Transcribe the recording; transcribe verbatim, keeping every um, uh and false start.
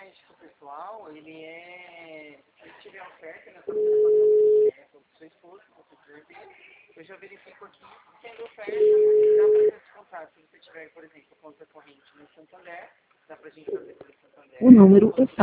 registro pessoal, ele é... Se tiver oferta, né, para você fazer o seu esposo, você quiser ver, eu já verifico aqui, tendo oferta, dá para descontar. Se você tiver, por exemplo, conta corrente no Santander, dá para a gente fazer pelo Santander. O número está